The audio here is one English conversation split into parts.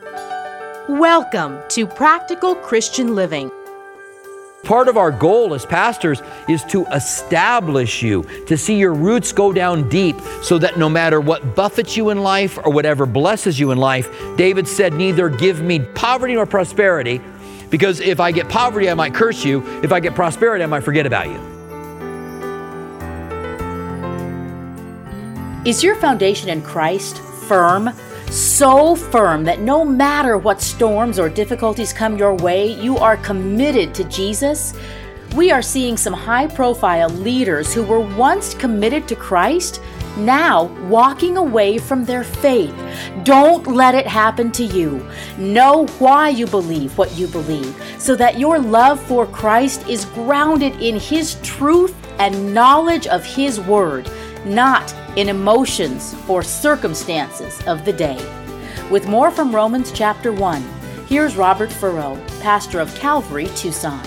Welcome to Practical Christian Living. Part of our goal as pastors is to establish you, to see your roots go down deep so that no matter what buffets you in life or whatever blesses you in life, David said, neither give me poverty nor prosperity, because if I get poverty, I might curse you. If I get prosperity, I might forget about you. Is your foundation in Christ firm? So firm that no matter what storms or difficulties come your way, you are committed to Jesus? We are seeing some high-profile leaders who were once committed to Christ, now walking away from their faith. Don't let it happen to you. Know why you believe what you believe, so that your love for Christ is grounded in His truth and knowledge of His Word, not in emotions or circumstances of the day. With more from Romans chapter 1, here's Robert Furrow, pastor of Calvary, Tucson.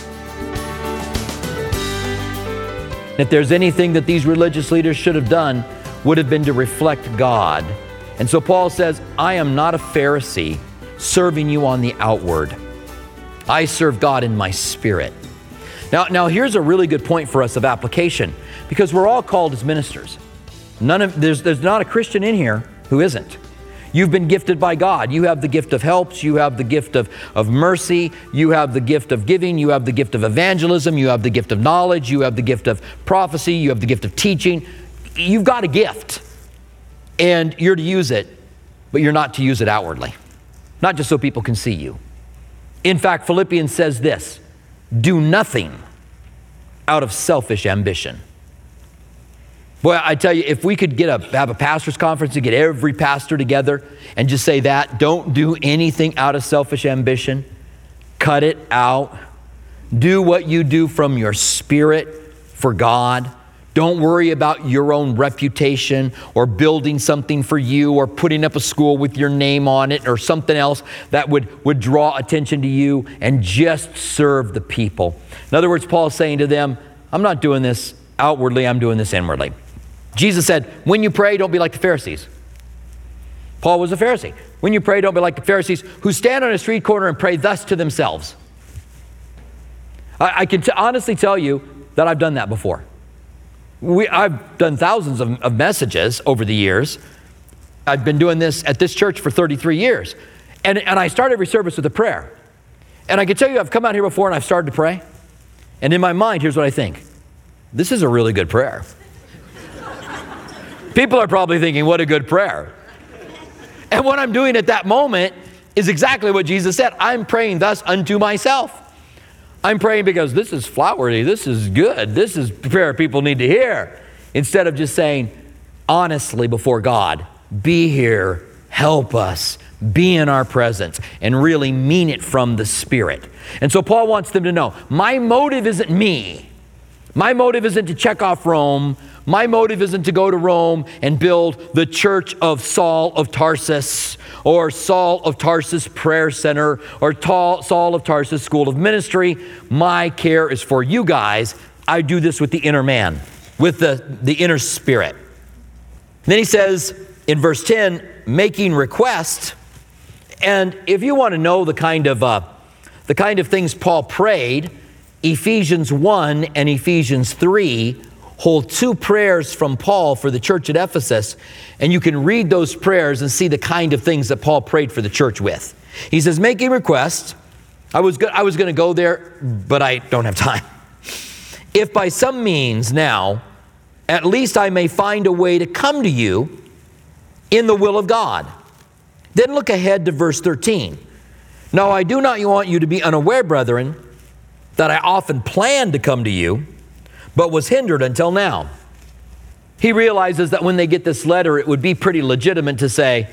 If there's anything that these religious leaders should have done, would have been to reflect God. And so Paul says, I am not a Pharisee serving you on the outward. I serve God in my spirit. Now here's a really good point for us of application, because we're all called as ministers. There's not a Christian in here who isn't. You've been gifted by God. You have the gift of helps. You have the gift of mercy. You have the gift of giving. You have the gift of evangelism. You have the gift of knowledge. You have the gift of prophecy. You have the gift of teaching. You've got a gift, and you're to use it, but you're not to use it outwardly, not just so people can see you. In fact, Philippians says this, do nothing out of selfish ambition. Boy, I tell you, if we could have a pastor's conference and get every pastor together and just say that, don't do anything out of selfish ambition. Cut it out. Do what you do from your spirit for God. Don't worry about your own reputation or building something for you or putting up a school with your name on it or something else that would draw attention to you, and just serve the people. In other words, Paul is saying to them, I'm not doing this outwardly, I'm doing this inwardly. Jesus said, when you pray, don't be like the Pharisees. Paul was a Pharisee. When you pray, don't be like the Pharisees who stand on a street corner and pray thus to themselves. I can honestly tell you that I've done that before. I've done thousands of messages over the years. I've been doing this at this church for 33 years. And I start every service with a prayer. And I can tell you, I've come out here before and I've started to pray. And in my mind, here's what I think. This is a really good prayer. People are probably thinking, what a good prayer. And what I'm doing at that moment is exactly what Jesus said. I'm praying thus unto myself. I'm praying because this is flowery, this is good, this is prayer people need to hear. Instead of just saying, honestly before God, be here, help us, be in our presence, and really mean it from the Spirit. And so Paul wants them to know, my motive isn't me. My motive isn't to check off Rome. My motive isn't to go to Rome and build the Church of Saul of Tarsus or Saul of Tarsus Prayer Center or Saul of Tarsus School of Ministry. My care is for you guys. I do this with the inner man, with the inner spirit. Then he says in verse 10, making request. And if you want to know the kind of things Paul prayed, Ephesians 1 and Ephesians 3 hold two prayers from Paul for the church at Ephesus, and you can read those prayers and see the kind of things that Paul prayed for the church with. He says, making request. I was going to go there, but I don't have time. If by some means now, at least I may find a way to come to you in the will of God. Then look ahead to verse 13. Now I do not want you to be unaware, brethren, that I often planned to come to you, but was hindered until now. He realizes that when they get this letter, it would be pretty legitimate to say,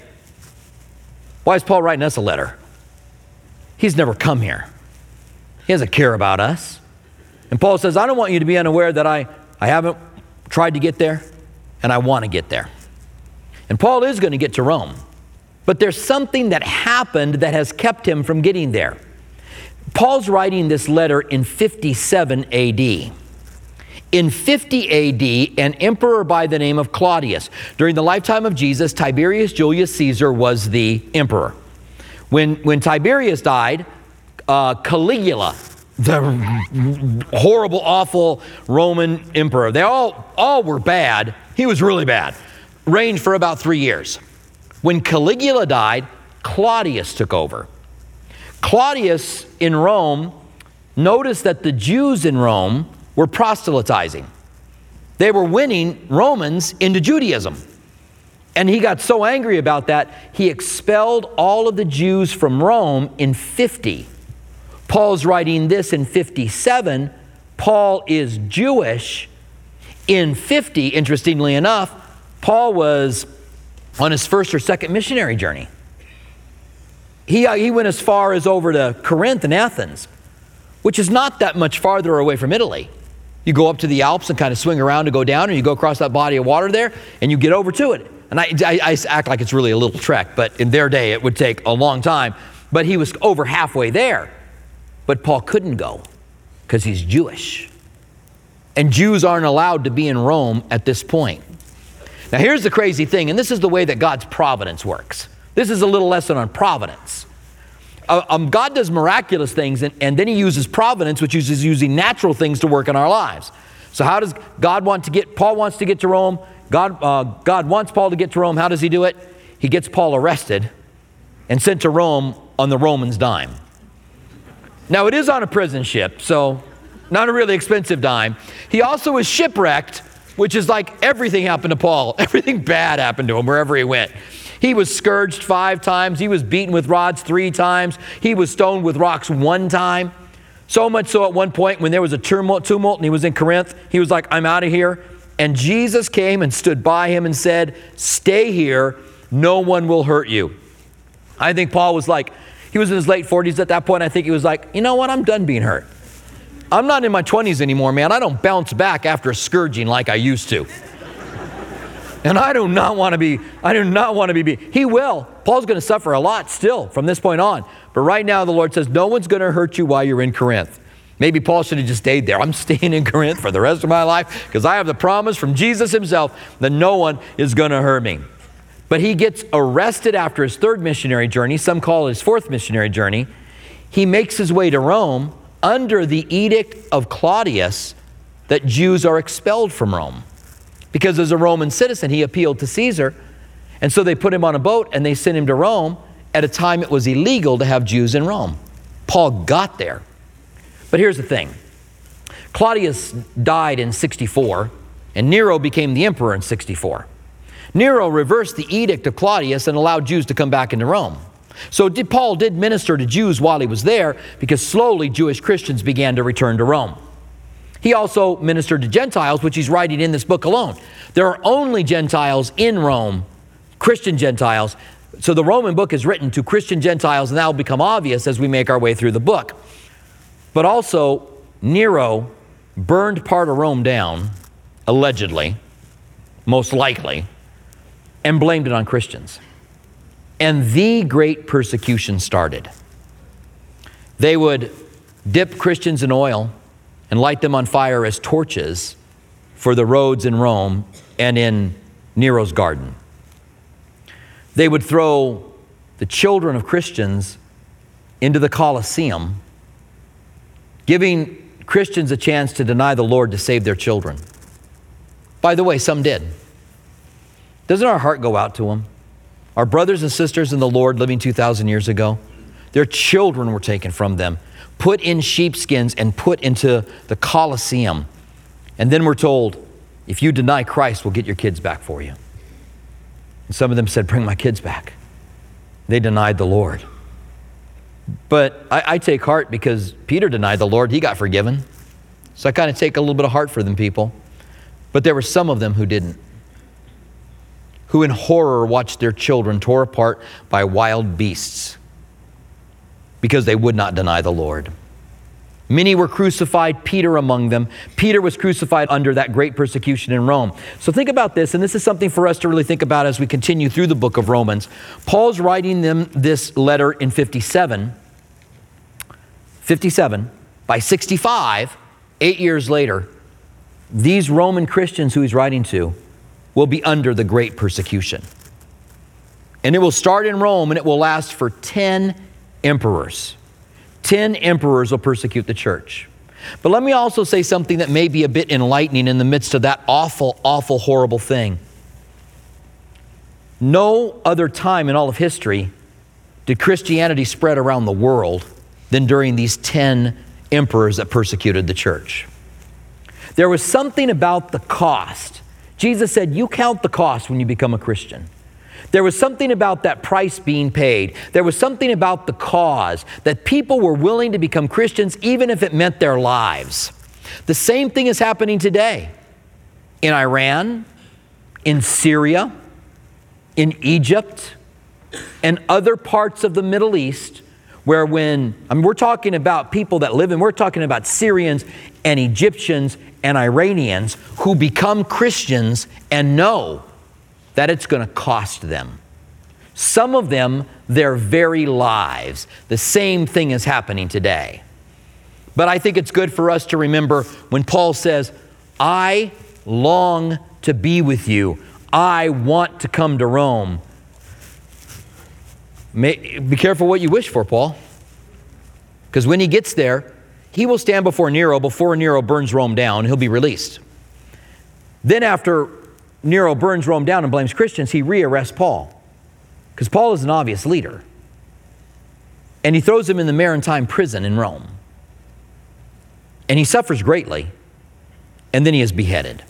why is Paul writing us a letter? He's never come here. He doesn't care about us. And Paul says, I don't want you to be unaware that I haven't tried to get there, and I want to get there. And Paul is going to get to Rome. But there's something that happened that has kept him from getting there. Paul's writing this letter in 57 AD. In 50 AD, an emperor by the name of Claudius. During the lifetime of Jesus, Tiberius Julius Caesar was the emperor. When Tiberius died, Caligula, the horrible, awful Roman emperor, they all were bad. He was really bad. Reigned for about 3 years. When Caligula died, Claudius took over. Claudius in Rome noticed that the Jews in Rome were proselytizing. They were winning Romans into Judaism. And he got so angry about that, he expelled all of the Jews from Rome in 50. Paul's writing this in 57. Paul is Jewish. In 50, interestingly enough, Paul was on his first or second missionary journey. He went as far as over to Corinth and Athens, which is not that much farther away from Italy. You go up to the Alps and kind of swing around to go down, and you go across that body of water there, and you get over to it. And I act like it's really a little trek, but in their day it would take a long time. But he was over halfway there. But Paul couldn't go because he's Jewish. And Jews aren't allowed to be in Rome at this point. Now here's the crazy thing, and this is the way that God's providence works. This is a little lesson on providence. God does miraculous things, and then he uses providence, which is using natural things to work in our lives. So how does God want to get, Paul wants to get to Rome. God wants Paul to get to Rome. How does he do it? He gets Paul arrested and sent to Rome on the Romans' dime. Now it is on a prison ship, so not a really expensive dime. He also is shipwrecked, which is like everything happened to Paul. Everything bad happened to him wherever he went. He was scourged 5 times. He was beaten with rods 3 times. He was stoned with rocks 1 time. So much so at one point when there was a tumult and he was in Corinth, he was like, I'm out of here. And Jesus came and stood by him and said, stay here. No one will hurt you. I think Paul was like, he was in his late 40s at that point. I think he was like, you know what? I'm done being hurt. I'm not in my 20s anymore, man. I don't bounce back after a scourging like I used to. And I do not want to be. He will. Paul's going to suffer a lot still from this point on. But right now the Lord says, no one's going to hurt you while you're in Corinth. Maybe Paul should have just stayed there. I'm staying in Corinth for the rest of my life because I have the promise from Jesus himself that no one is going to hurt me. But he gets arrested after his 3rd missionary journey. Some call it his 4th missionary journey. He makes his way to Rome under the edict of Claudius that Jews are expelled from Rome. Because as a Roman citizen, he appealed to Caesar. And so they put him on a boat and they sent him to Rome at a time it was illegal to have Jews in Rome. Paul got there. But here's the thing. Claudius died in 64 and Nero became the emperor in 64. Nero reversed the edict of Claudius and allowed Jews to come back into Rome. So Paul did minister to Jews while he was there because slowly Jewish Christians began to return to Rome. He also ministered to Gentiles, which he's writing in this book alone. There are only Gentiles in Rome, Christian Gentiles. So the Roman book is written to Christian Gentiles, and that will become obvious as we make our way through the book. But also, Nero burned part of Rome down, allegedly, most likely, and blamed it on Christians. And the great persecution started. They would dip Christians in oil and light them on fire as torches for the roads in Rome and in Nero's garden. They would throw the children of Christians into the Colosseum, giving Christians a chance to deny the Lord to save their children. By the way, some did. Doesn't our heart go out to them? Our brothers and sisters in the Lord living 2,000 years ago, their children were taken from them, put in sheepskins and put into the Colosseum. And then we're told, if you deny Christ, we'll get your kids back for you. And some of them said, bring my kids back. They denied the Lord. But I take heart because Peter denied the Lord. He got forgiven. So I kind of take a little bit of heart for them people. But there were some of them who didn't, who in horror watched their children tore apart by wild beasts because they would not deny the Lord. Many were crucified, Peter among them. Peter was crucified under that great persecution in Rome. So think about this, and this is something for us to really think about as we continue through the book of Romans. Paul's writing them this letter in 57. By 65, 8 years later, these Roman Christians who he's writing to will be under the great persecution. And it will start in Rome, and it will last for 10 emperors. 10 emperors will persecute the church. But let me also say something that may be a bit enlightening in the midst of that awful, awful, horrible thing. No other time in all of history did Christianity spread around the world than during these 10 emperors that persecuted the church. There was something about the cost. Jesus said, you count the cost when you become a Christian. There was something about that price being paid. There was something about the cause that people were willing to become Christians even if it meant their lives. The same thing is happening today in Iran, in Syria, in Egypt, and other parts of the Middle East where we're talking about people that live in, we're talking about Syrians and Egyptians and Iranians who become Christians and know that it's going to cost them. Some of them, their very lives. The same thing is happening today. But I think it's good for us to remember when Paul says, I long to be with you. I want to come to Rome. Be careful what you wish for, Paul. Because when he gets there, he will stand before Nero burns Rome down. He'll be released. Then after Nero burns Rome down and blames Christians, he rearrests Paul. Because Paul is an obvious leader. And he throws him in the Mamertine prison in Rome. And he suffers greatly. And then he is beheaded.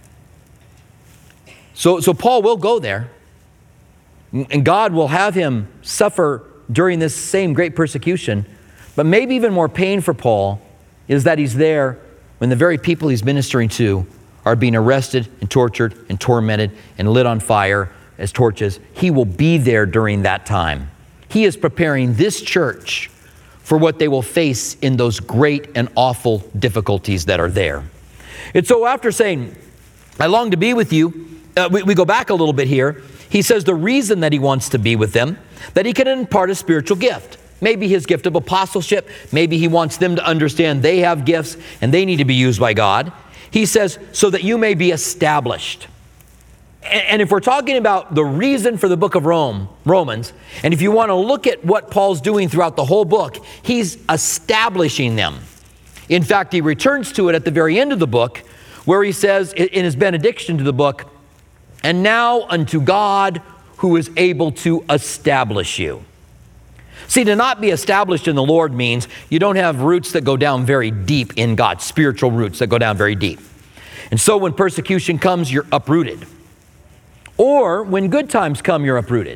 So Paul will go there. And God will have him suffer during this same great persecution. But maybe even more pain for Paul is that he's there when the very people he's ministering to are being arrested and tortured and tormented and lit on fire as torches. He will be there during that time. He is preparing this church for what they will face in those great and awful difficulties that are there. And so after saying, I long to be with you, we go back a little bit here. He says the reason that he wants to be with them, that he can impart a spiritual gift. Maybe his gift of apostleship. Maybe he wants them to understand they have gifts and they need to be used by God. He says, so that you may be established. And if we're talking about the reason for the book of Romans, and if you want to look at what Paul's doing throughout the whole book, he's establishing them. In fact, he returns to it at the very end of the book, where he says in his benediction to the book, and now unto God who is able to establish you. See, to not be established in the Lord means you don't have roots that go down very deep in God, spiritual roots that go down very deep. And so when persecution comes, you're uprooted. Or when good times come, you're uprooted.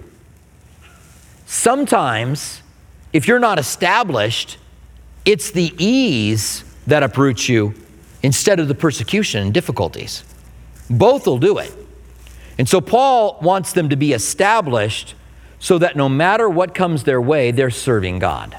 Sometimes, if you're not established, it's the ease that uproots you instead of the persecution and difficulties. Both will do it. And so Paul wants them to be established so that no matter what comes their way, they're serving God.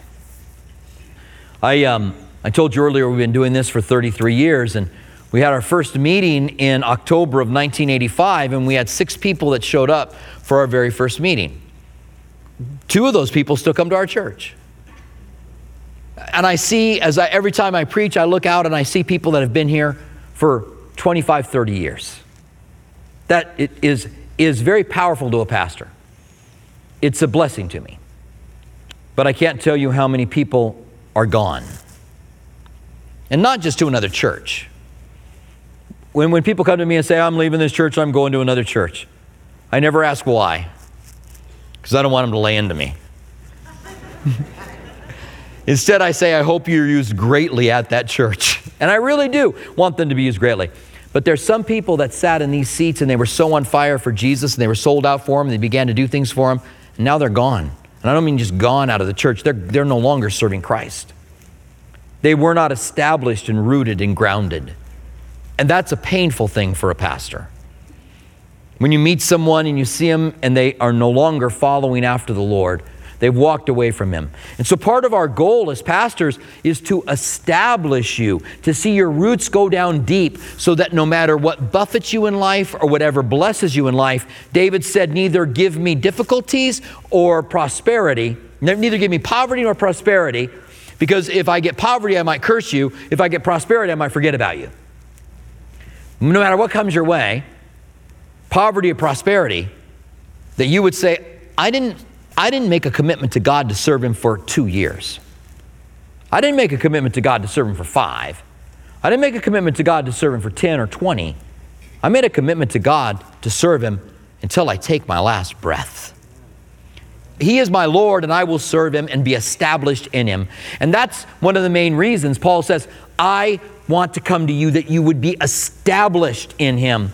I told you earlier we've been doing this for 33 years, and we had our first meeting in October of 1985, and we had 6 people that showed up for our very first meeting. 2 of those people still come to our church. And I see, every time I preach, I look out and I see people that have been here for 25, 30 years. That is very powerful to a pastor. It's a blessing to me. But I can't tell you how many people are gone. And not just to another church. When people come to me and say, I'm leaving this church, I'm going to another church, I never ask why. Because I don't want them to lay into me. Instead, I say, I hope you're used greatly at that church. And I really do want them to be used greatly. But there's some people that sat in these seats and they were so on fire for Jesus and they were sold out for him. They began to do things for him. And now they're gone. And I don't mean just gone out of the church. They're no longer serving Christ. They were not established and rooted and grounded. And that's a painful thing for a pastor. When you meet someone and you see them and they are no longer following after the Lord, they've walked away from him. And so part of our goal as pastors is to establish you, to see your roots go down deep so that no matter what buffets you in life or whatever blesses you in life, David said, neither give me difficulties or prosperity, neither give me poverty nor prosperity, because if I get poverty, I might curse you. If I get prosperity, I might forget about you. No matter what comes your way, poverty or prosperity, that you would say, I didn't I didn't make a commitment to God to serve him for 2 years. I didn't make a commitment to God to serve him for 5. I didn't make a commitment to God to serve him for 10 or 20. I made a commitment to God to serve him until I take my last breath. He is my Lord, and I will serve him and be established in him. And that's one of the main reasons Paul says, I want to come to you that you would be established in him.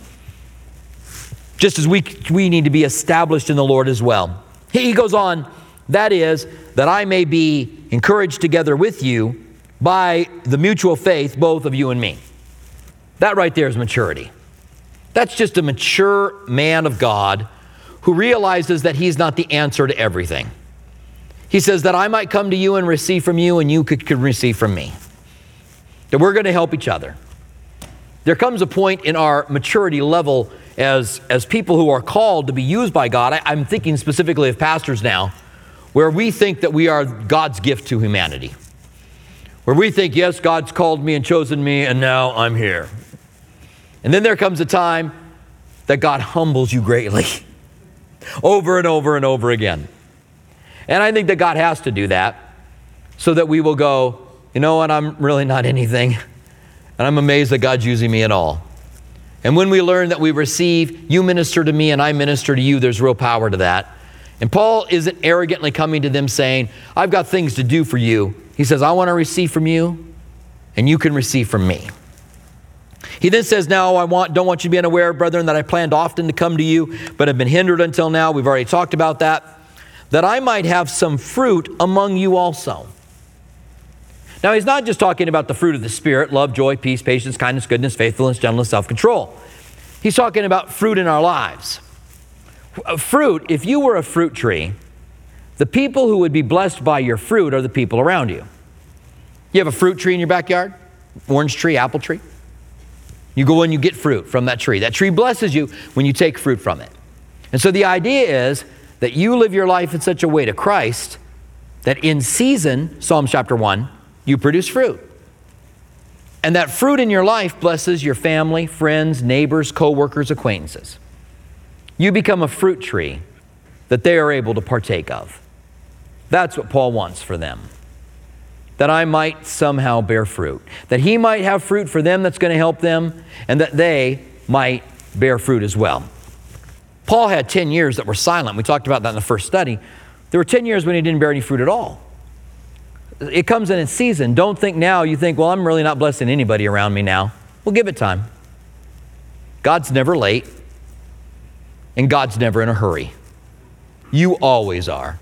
Just as we need to be established in the Lord as well. He goes on, that is, that I may be encouraged together with you by the mutual faith, both of you and me. That right there is maturity. That's just a mature man of God who realizes that he's not the answer to everything. He says that I might come to you and receive from you and you could receive from me. That we're going to help each other. There comes a point in our maturity level as people who are called to be used by God. I'm thinking specifically of pastors now, where we think that we are God's gift to humanity. Where we think, yes, God's called me and chosen me and now I'm here. And then there comes a time that God humbles you greatly. Over and over and over again. And I think that God has to do that so that we will go, you know what, I'm really not anything. And I'm amazed that God's using me at all. And when we learn that we receive, you minister to me and I minister to you, there's real power to that. And Paul isn't arrogantly coming to them saying, I've got things to do for you. He says, I want to receive from you and you can receive from me. He then says, now don't want you to be unaware, brethren, that I planned often to come to you, but have been hindered until now. We've already talked about that I might have some fruit among you also. Now, he's not just talking about the fruit of the Spirit, love, joy, peace, patience, kindness, goodness, faithfulness, gentleness, self-control. He's talking about fruit in our lives. Fruit, if you were a fruit tree, the people who would be blessed by your fruit are the people around you. You have a fruit tree in your backyard? Orange tree, apple tree? You go and you get fruit from that tree. That tree blesses you when you take fruit from it. And so the idea is that you live your life in such a way to Christ that in season, Psalm chapter 1, you produce fruit. And that fruit in your life blesses your family, friends, neighbors, co-workers, acquaintances. You become a fruit tree that they are able to partake of. That's what Paul wants for them. That I might somehow bear fruit. That he might have fruit for them that's going to help them, and that they might bear fruit as well. Paul had 10 years that were silent. We talked about that in the first study. There were 10 years when he didn't bear any fruit at all. It comes in its season. Don't think now, you think, well, I'm really not blessing anybody around me now. Well, give it time. God's never late, and God's never in a hurry. You always are.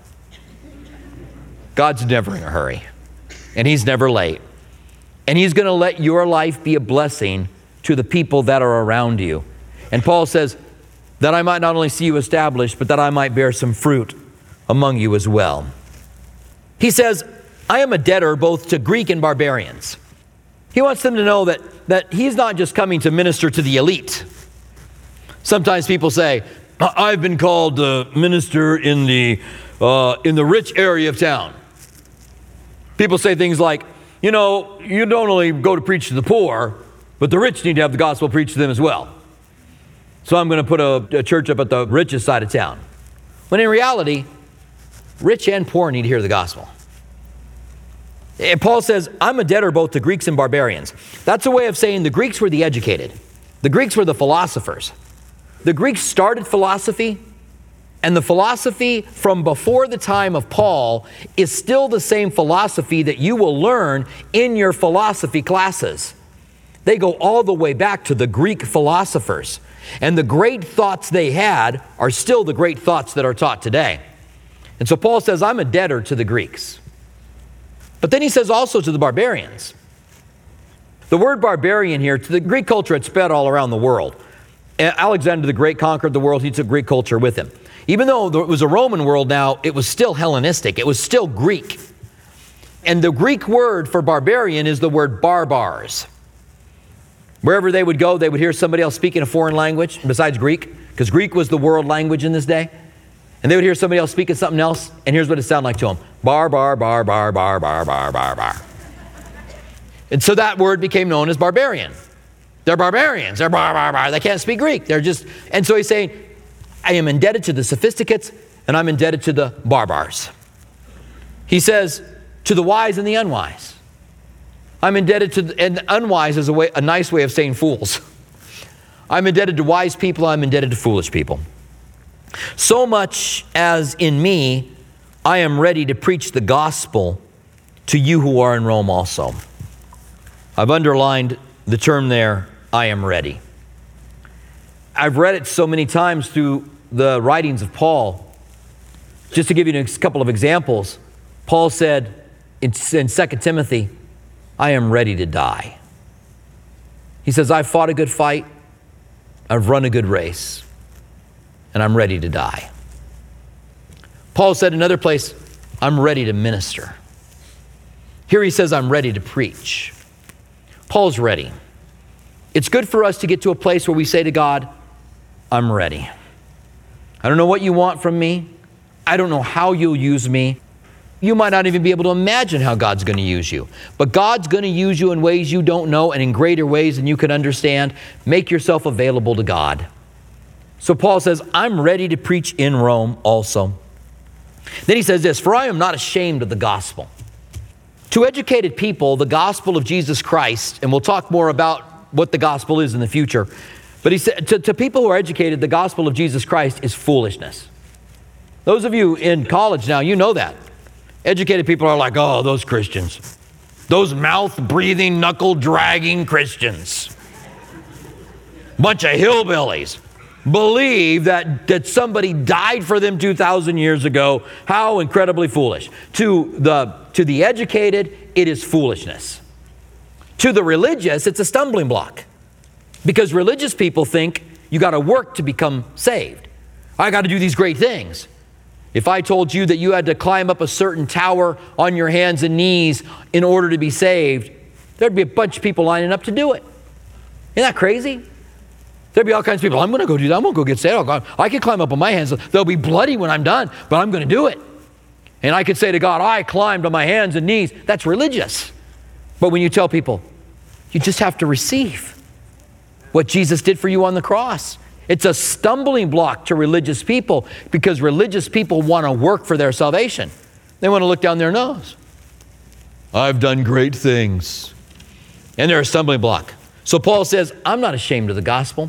God's never in a hurry. And he's never late. And he's going to let your life be a blessing to the people that are around you. And Paul says, that I might not only see you established, but that I might bear some fruit among you as well. He says, I am a debtor both to Greek and barbarians. He wants them to know that he's not just coming to minister to the elite. Sometimes people say, I've been called to minister in the rich area of town. People say things like, you know, you don't only go to preach to the poor, but the rich need to have the gospel preached to them as well. So I'm going to put a church up at the richest side of town. When in reality, rich and poor need to hear the gospel. And Paul says, I'm a debtor both to Greeks and barbarians. That's a way of saying the Greeks were the educated. The Greeks were the philosophers. The Greeks started philosophy, and the philosophy from before the time of Paul is still the same philosophy that you will learn in your philosophy classes. They go all the way back to the Greek philosophers. And the great thoughts they had are still the great thoughts that are taught today. And so Paul says, I'm a debtor to the Greeks. But then he says also to the barbarians. The word barbarian here, to the Greek culture, had spread all around the world. Alexander the Great conquered the world. He took Greek culture with him. Even though it was a Roman world now, it was still Hellenistic. It was still Greek. And the Greek word for barbarian is the word barbars. Wherever they would go, they would hear somebody else speaking a foreign language besides Greek, because Greek was the world language in this day. And they would hear somebody else speaking something else, and here's what it sounded like to them. Bar, bar, bar, bar, bar, bar, bar, bar, bar. And so that word became known as barbarian. They're barbarians. They're bar, bar, bar. They can't speak Greek. And so he's saying, I am indebted to the sophisticates and I'm indebted to the barbars. He says, to the wise and the unwise. I'm indebted to, and unwise is a nice way of saying fools. I'm indebted to wise people, I'm indebted to foolish people. So much as in me, I am ready to preach the gospel to you who are in Rome also. I've underlined the term there, I am ready. I've read it so many times through the writings of Paul. Just to give you a couple of examples, Paul said in 2 Timothy, I am ready to die. He says, I've fought a good fight, I've run a good race, and I'm ready to die. Paul said in another place, I'm ready to minister. Here he says, I'm ready to preach. Paul's ready. It's good for us to get to a place where we say to God, I'm ready. I don't know what you want from me. I don't know how you'll use me. You might not even be able to imagine how God's going to use you. But God's going to use you in ways you don't know and in greater ways than you can understand. Make yourself available to God. So Paul says, I'm ready to preach in Rome also. Then he says this, for I am not ashamed of the gospel. To educated people, the gospel of Jesus Christ, and we'll talk more about what the gospel is in the future, but he said, to people who are educated, the gospel of Jesus Christ is foolishness. Those of you in college now, you know that. Educated people are like, oh, those Christians. Those mouth-breathing, knuckle-dragging Christians. Bunch of hillbillies. Believe that somebody died for them 2,000 years ago. How incredibly foolish. To the educated, it is foolishness. To the religious, it's a stumbling block. Because religious people think you got to work to become saved. I got to do these great things. If I told you that you had to climb up a certain tower on your hands and knees in order to be saved, there'd be a bunch of people lining up to do it. Isn't that crazy? There'd be all kinds of people, I'm going to go do that. I'm going to go get saved. I can climb up on my hands. They'll be bloody when I'm done, but I'm going to do it. And I could say to God, I climbed on my hands and knees. That's religious. But when you tell people, you just have to receive what Jesus did for you on the cross. It's a stumbling block to religious people because religious people want to work for their salvation. They want to look down their nose. I've done great things. And they're a stumbling block. So Paul says, I'm not ashamed of the gospel.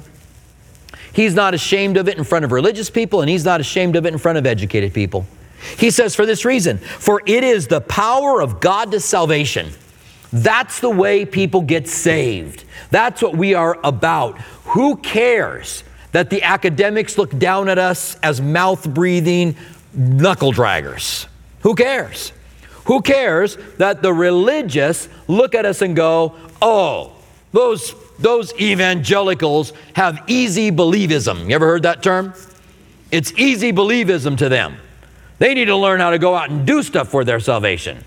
He's not ashamed of it in front of religious people, and he's not ashamed of it in front of educated people. He says, for this reason, for it is the power of God to salvation. That's the way people get saved. That's what we are about. Who cares that the academics look down at us as mouth-breathing knuckle draggers? Who cares? Who cares that the religious look at us and go, oh, those evangelicals have easy believism. You ever heard that term? It's easy believism to them. They need to learn how to go out and do stuff for their salvation.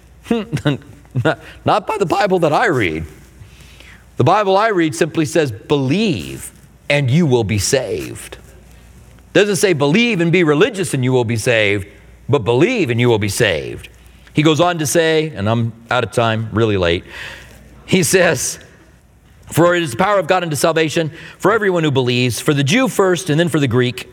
Not by the Bible that I read. The Bible I read simply says, believe and you will be saved. It doesn't say believe and be religious and you will be saved, but believe and you will be saved. He goes on to say, and I'm out of time, really late. He says, for it is the power of God unto salvation for everyone who believes, for the Jew first and then for the Greek.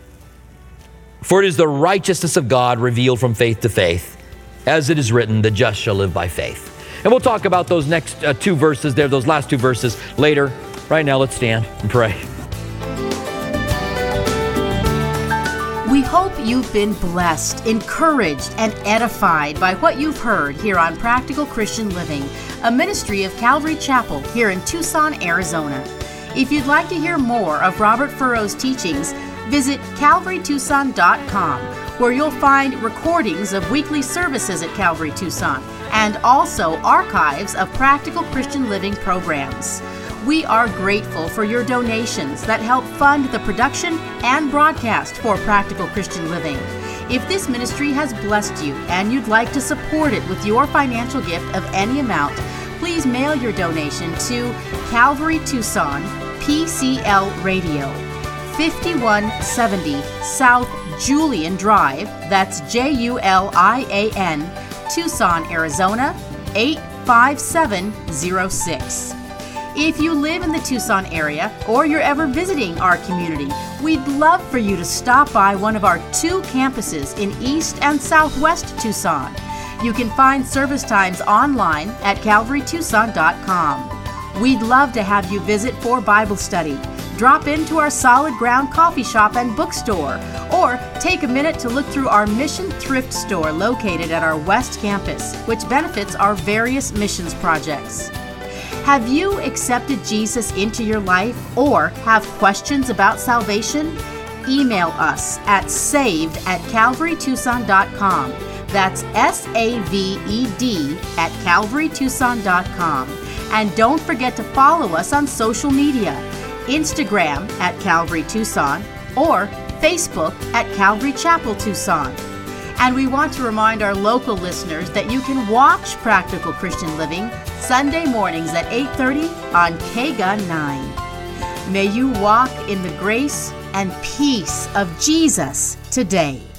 For it is the righteousness of God revealed from faith to faith. As it is written, the just shall live by faith. And we'll talk about those next two verses there, those last two verses later. Right now, let's stand and pray. We hope you've been blessed, encouraged, and edified by what you've heard here on Practical Christian Living, a ministry of Calvary Chapel here in Tucson, Arizona. If you'd like to hear more of Robert Furrow's teachings, visit calvarytucson.com, where you'll find recordings of weekly services at Calvary Tucson and also archives of Practical Christian Living programs. We are grateful for your donations that help fund the production and broadcast for Practical Christian Living. If this ministry has blessed you and you'd like to support it with your financial gift of any amount, please mail your donation to Calvary Tucson, PCL Radio, 5170 South Julian Drive, that's Julian, Tucson, Arizona, 85706. If you live in the Tucson area or you're ever visiting our community, We'd love for you to stop by one of our 2 campuses in East and Southwest Tucson. You can find service times online at calvarytucson.com. We'd love to have you visit for Bible study. Drop into our Solid Ground coffee shop and bookstore, or take a minute to look through our mission thrift store located at our West Campus, which benefits our various missions projects. Have you accepted Jesus into your life or have questions about salvation? Email us at saved@calvarytucson.com. That's SAVED@calvarytucson.com. And don't forget to follow us on social media, Instagram at Calvary Tucson or Facebook at Calvary Chapel Tucson. And we want to remind our local listeners that you can watch Practical Christian Living Sunday mornings at 8:30 on KGUN 9. May you walk in the grace and peace of Jesus today.